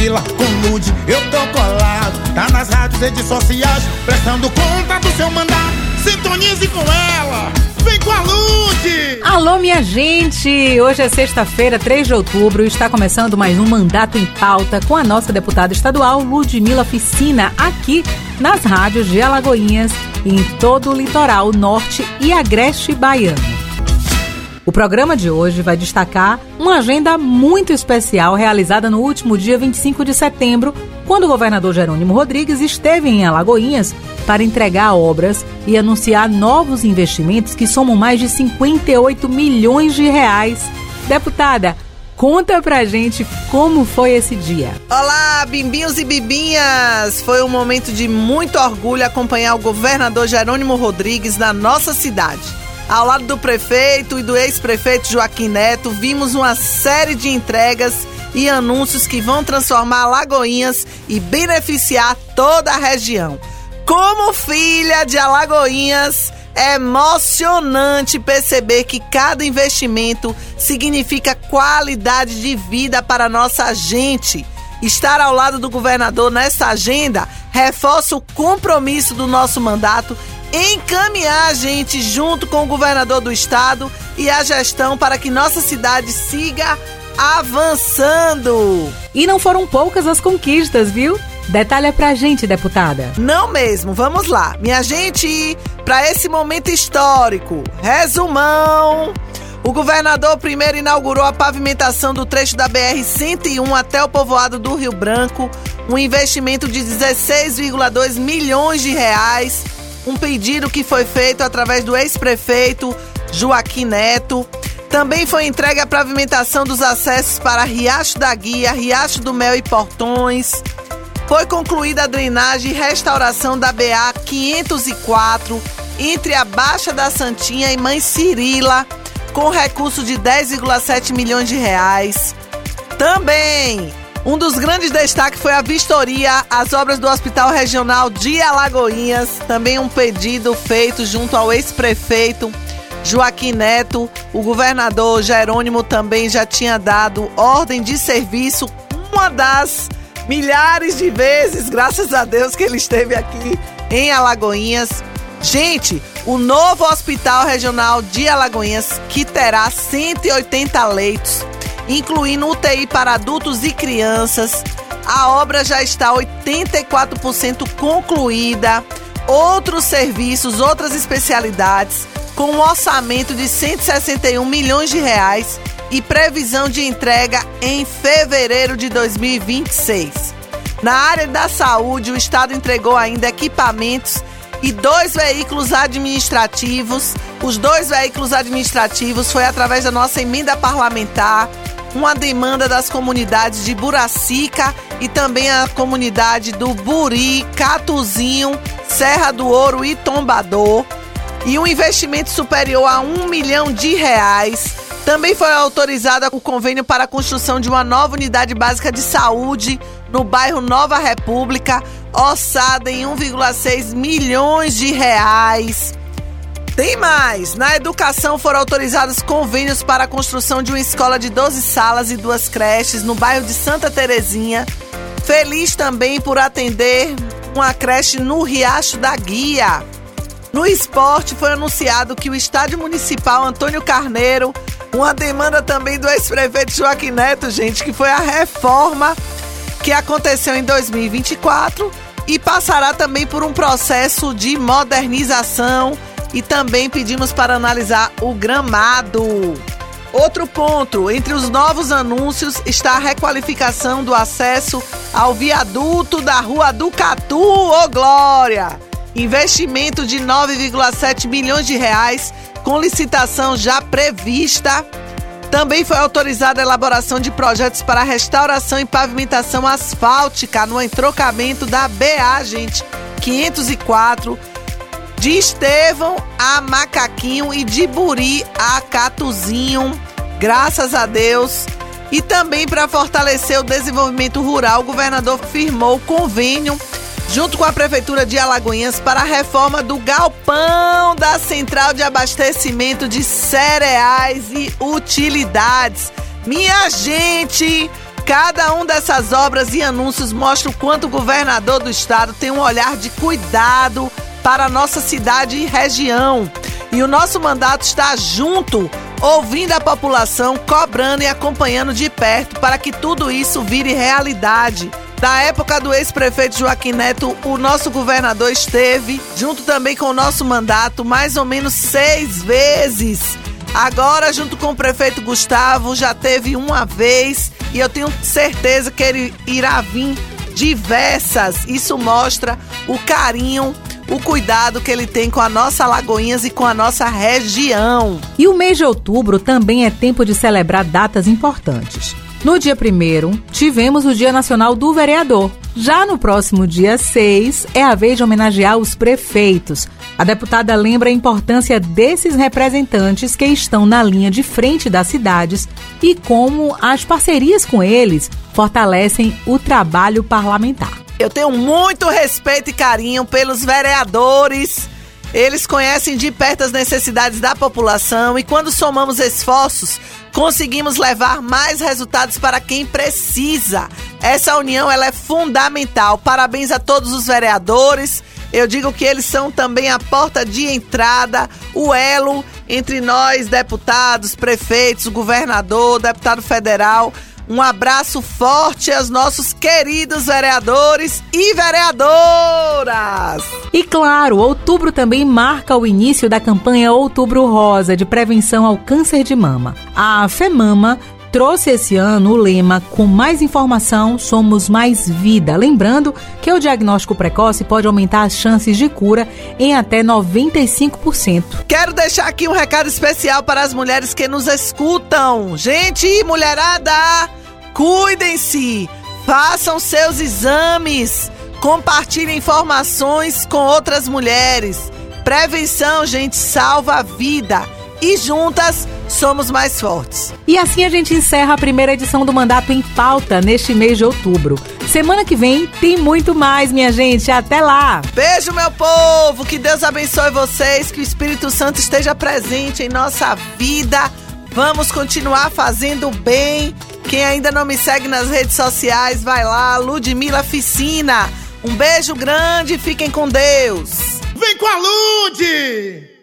Ludmilla, com Lud, eu tô colado. Tá nas rádios, redes sociais, prestando conta do seu mandato. Sintonize com ela, vem com a Lud! Alô, minha gente! Hoje é sexta-feira, 3 de outubro, e está começando mais um Mandato em Pauta com a nossa deputada estadual, Ludmilla Ficina, aqui nas rádios de Alagoinhas e em todo o litoral norte e agreste baiano. O programa de hoje vai destacar uma agenda muito especial realizada no último dia 25 de setembro, quando o governador Jerônimo Rodrigues esteve em Alagoinhas para entregar obras e anunciar novos investimentos que somam mais de 58 milhões de reais. Deputada, conta pra gente como foi esse dia. Olá, bimbinhos e bibinhas! Foi um momento de muito orgulho acompanhar o governador Jerônimo Rodrigues na nossa cidade. Ao lado do prefeito e do ex-prefeito Joaquim Neto, vimos uma série de entregas e anúncios que vão transformar Alagoinhas e beneficiar toda a região. Como filha de Alagoinhas, é emocionante perceber que cada investimento significa qualidade de vida para a nossa gente. Estar ao lado do governador nessa agenda reforça o compromisso do nosso mandato encaminhar a gente junto com o governador do estado e a gestão para que nossa cidade siga avançando. E não foram poucas as conquistas, viu? Detalha pra gente, deputada. Não mesmo, vamos lá. Minha gente, para esse momento histórico, resumão. O governador primeiro inaugurou a pavimentação do trecho da BR-101 até o povoado do Rio Branco, um investimento de 16,2 milhões de reais, um pedido que foi feito através do ex-prefeito Joaquim Neto. Também foi entregue a pavimentação dos acessos para Riacho da Guia, Riacho do Mel e Portões. Foi concluída a drenagem e restauração da BA 504 entre a Baixa da Santinha e Mãe Cirila, com recurso de 10,7 milhões de reais. Também, um dos grandes destaques foi a vistoria às obras do Hospital Regional de Alagoinhas, também um pedido feito junto ao ex-prefeito Joaquim Neto. O governador Jerônimo também já tinha dado ordem de serviço, uma das milhares de vezes, graças a Deus, que ele esteve aqui em Alagoinhas. Gente, o novo Hospital Regional de Alagoinhas, que terá 180 leitos, incluindo UTI para adultos e crianças. A obra já está 84% concluída. Outros serviços, outras especialidades, com um orçamento de 161 milhões de reais e previsão de entrega em fevereiro de 2026. Na área da saúde, o Estado entregou ainda equipamentos e 2 veículos administrativos. Os 2 veículos administrativos foi através da nossa emenda parlamentar, uma demanda das comunidades de Buracica e também a comunidade do Buri, Catuzinho, Serra do Ouro e Tombador, e um investimento superior a 1 milhão de reais. Também foi autorizado o convênio para a construção de uma nova unidade básica de saúde no bairro Nova República, orçada em 1,6 milhões de reais. Tem mais! Na educação foram autorizados convênios para a construção de uma escola de 12 salas e 2 creches no bairro de Santa Terezinha. Feliz também por atender uma creche no Riacho da Guia. No esporte foi anunciado que o Estádio Municipal Antônio Carneiro, uma demanda também do ex-prefeito Joaquim Neto, gente, que foi a reforma que aconteceu em 2024 e passará também por um processo de modernização. E também pedimos para analisar o gramado. Outro ponto, entre os novos anúncios está a requalificação do acesso ao viaduto da Rua do Catu, ô glória! Investimento de 9,7 milhões de reais, com licitação já prevista. Também foi autorizada a elaboração de projetos para restauração e pavimentação asfáltica no entrocamento da BA, gente, 504, de Estevão a Macaquinho e de Buri a Catuzinho, graças a Deus. E também para fortalecer o desenvolvimento rural, o governador firmou convênio junto com a Prefeitura de Alagoinhas para a reforma do galpão da Central de Abastecimento de Cereais e Utilidades. Minha gente, Cada um dessas obras e anúncios mostra o quanto o governador do estado tem um olhar de cuidado para a nossa cidade e região. E o nosso mandato está junto, ouvindo a população, cobrando e acompanhando de perto para que tudo isso vire realidade. Da época do ex-prefeito Joaquim Neto, o nosso governador esteve, junto também com o nosso mandato, mais ou menos 6 vezes. Agora, junto com o prefeito Gustavo, já teve uma vez e eu tenho certeza que ele irá vir diversas. Isso mostra o carinho, o cuidado que ele tem com a nossa Alagoinhas e com a nossa região. E o mês de outubro também é tempo de celebrar datas importantes. No dia 1º, tivemos o Dia Nacional do Vereador. Já no próximo dia 6, é a vez de homenagear os prefeitos. A deputada lembra a importância desses representantes que estão na linha de frente das cidades e como as parcerias com eles fortalecem o trabalho parlamentar. Eu tenho muito respeito e carinho pelos vereadores. Eles conhecem de perto as necessidades da população e quando somamos esforços, conseguimos levar mais resultados para quem precisa. Essa união ela é fundamental. Parabéns a todos os vereadores. Eu digo que eles são também a porta de entrada, o elo entre nós, deputados, prefeitos, o governador, deputado federal. Um abraço forte aos nossos queridos vereadores e vereadoras! E claro, outubro também marca o início da campanha Outubro Rosa de prevenção ao câncer de mama. A FEMAMA trouxe esse ano o lema "Com mais informação, somos mais vida". Lembrando que o diagnóstico precoce pode aumentar as chances de cura em até 95%. Quero deixar aqui um recado especial para as mulheres que nos escutam. Gente, mulherada, cuidem-se, façam seus exames, compartilhem informações com outras mulheres. Prevenção, gente, salva a vida. E juntas somos mais fortes. E assim a gente encerra a primeira edição do Mandato em Pauta neste mês de outubro. Semana que vem tem muito mais, minha gente. Até lá! Beijo, meu povo! Que Deus abençoe vocês, que o Espírito Santo esteja presente em nossa vida. Vamos continuar fazendo bem. Quem ainda não me segue nas redes sociais, vai lá, Ludmila Ficina. Um beijo grande, fiquem com Deus! Vem com a Lud!